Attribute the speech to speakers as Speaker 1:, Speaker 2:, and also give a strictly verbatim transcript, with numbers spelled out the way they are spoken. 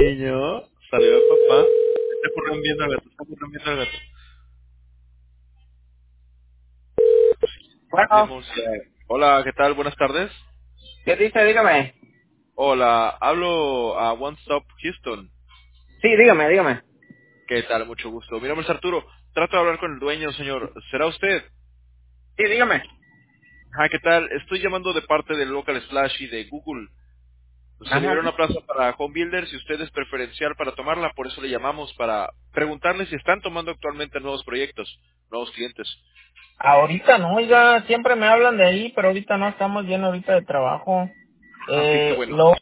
Speaker 1: niño. Salió el papá. Está corriendo al gato, está corriendo al gato.
Speaker 2: Bueno,
Speaker 1: Demos, eh, Hola, ¿qué tal? Buenas tardes.
Speaker 2: ¿qué dice? Dígame.
Speaker 1: Hola, hablo a One Stop Houston.
Speaker 2: Sí, dígame, dígame.
Speaker 1: ¿Qué tal? Mucho gusto. Mi nombre es Arturo. Trato de hablar con el dueño, señor. ¿Será usted?
Speaker 2: Sí, dígame.
Speaker 1: Ah, ¿qué tal? Estoy llamando de parte del Local Splash y de Google. Se
Speaker 2: Ajá.
Speaker 1: liberó una plaza para home builders y usted es preferencial para tomarla, por eso le llamamos para preguntarle si están tomando actualmente nuevos proyectos, nuevos clientes.
Speaker 2: Ahorita no, oiga, siempre me hablan de ahí, pero ahorita no estamos bien ahorita de trabajo.
Speaker 1: Ah, ok, qué
Speaker 2: Eh,
Speaker 1: bueno.
Speaker 2: lo